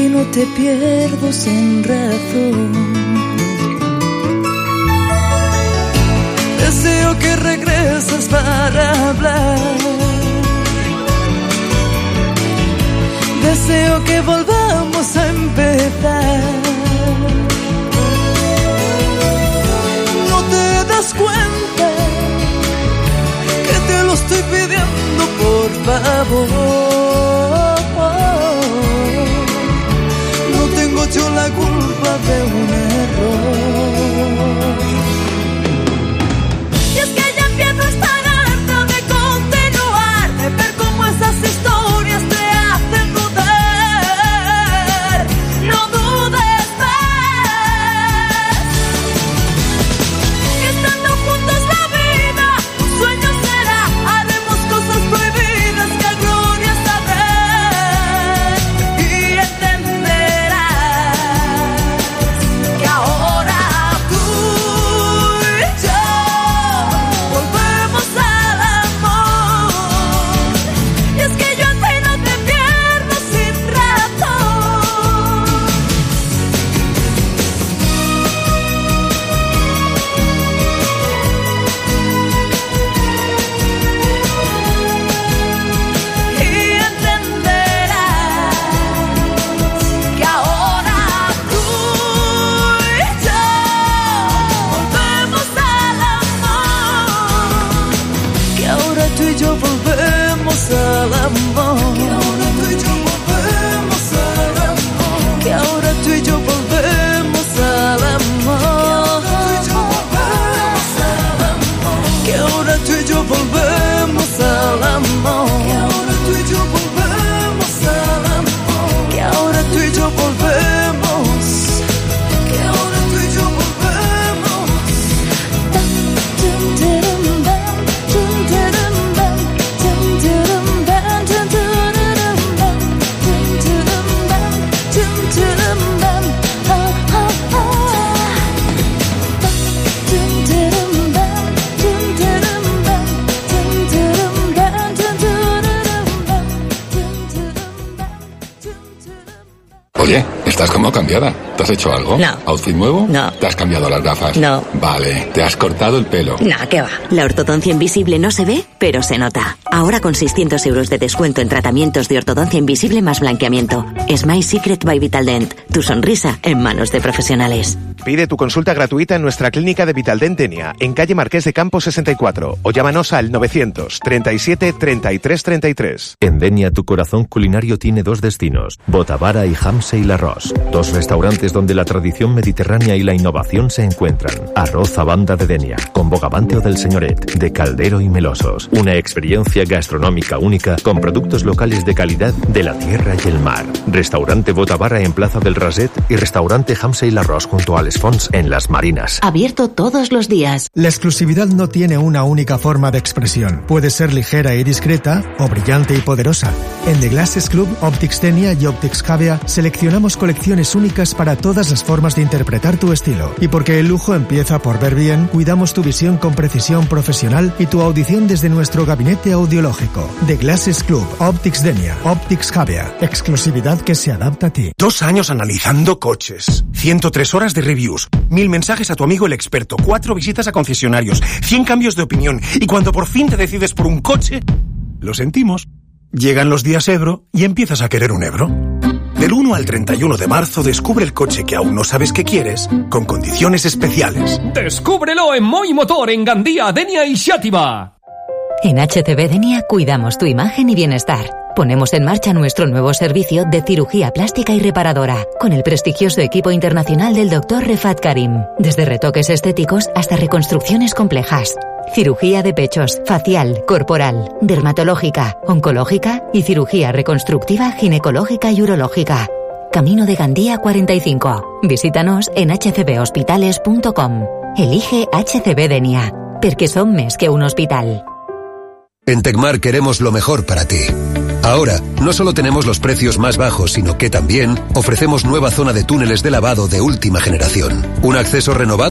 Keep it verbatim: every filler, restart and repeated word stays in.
no te pierdo sin razón. Deseo que regreses para hablar. Deseo que volvamos a empezar. No te das cuenta que te lo estoy pidiendo, por favor. No tengo yo la culpa de un error. Y es que ya empiezo a estar harta de continuar, de ver cómo esas historias te hacen dudar. No dudes más, que estando juntos la vida un sueño será. Haremos cosas prohibidas que alguna sabrás, y entenderás que ahora tú y yo volvemos al amor. Y es que yo a ti no te pierdo sin razón. Y entenderás que ahora tú y yo volvemos al amor. Que ahora tú y yo volvemos al amor. Que ahora tú y yo volvemos al amor. Que ahora tú y yo volvemos al amor. Que ahora tú y yo volvemos al amor. Que ahora tú y yo volvemos. Que ahora tú y yo volvemos. Oye, estás como cambiada. ¿Te has hecho algo? No. ¿Outfit nuevo? No. ¿Te has cambiado las gafas? No. Vale. ¿Te has cortado el pelo? Nah, ¿qué va? La ortodoncia invisible no se ve, pero se nota. Ahora con seiscientos euros de descuento en tratamientos de ortodoncia invisible más blanqueamiento. Smile Secret by Vitaldent. Tu sonrisa en manos de profesionales. Pide tu consulta gratuita en nuestra clínica de Vitaldent Denia, en calle Marqués de Campos sesenta y cuatro, o llámanos al novecientos treinta y siete treinta y tres treinta y tres. En Denia tu corazón culinario tiene dos destinos, Botavara y Hamse y L'Arròs. Dos restaurantes donde la tradición mediterránea y la innovación se encuentran. Arroz a banda de Denia, con bogavante o del señoret, de caldero y melosos. Una experiencia gastronómica única con productos locales de calidad de la tierra y el mar. Restaurante Botavara en Plaza del Raset y restaurante Hamse y L'Arròs junto al Fons en Las Marinas. Abierto todos los días. La exclusividad no tiene una única forma de expresión. Puede ser ligera y discreta o brillante y poderosa. En The Glasses Club, Optics Denia y Optics Javea seleccionamos colecciones únicas para todas las formas de interpretar tu estilo. Y porque el lujo empieza por ver bien, cuidamos tu visión con precisión profesional y tu audición desde nuestro gabinete audiológico. The Glasses Club, Optics Denia, Optics Javea. Exclusividad que se adapta a ti. Dos años analizando coches, ciento tres horas de reviews, mil mensajes a tu amigo el experto, cuatro visitas a concesionarios, cien cambios de opinión, y cuando por fin te decides por un coche, lo sentimos. Llegan los días Ebro y empiezas a querer un Ebro. Del uno al treinta y uno de marzo descubre el coche que aún no sabes que quieres, con condiciones especiales. Descúbrelo en Moi Motor, en Gandía, Denia y Xàtiva. En H C B Denia cuidamos tu imagen y bienestar. Ponemos en marcha nuestro nuevo servicio de cirugía plástica y reparadora, con el prestigioso equipo internacional del doctor Refat Karim. Desde retoques estéticos hasta reconstrucciones complejas. Cirugía de pechos, facial, corporal, dermatológica, oncológica y cirugía reconstructiva ginecológica y urológica. Camino de Gandía cuarenta y cinco. Visítanos en h c b hospitales punto com. Elige H C B Denia, porque son més que un hospital. En Tecmar queremos lo mejor para ti. Ahora, no solo tenemos los precios más bajos, sino que también ofrecemos nueva zona de túneles de lavado de última generación. Un acceso renovado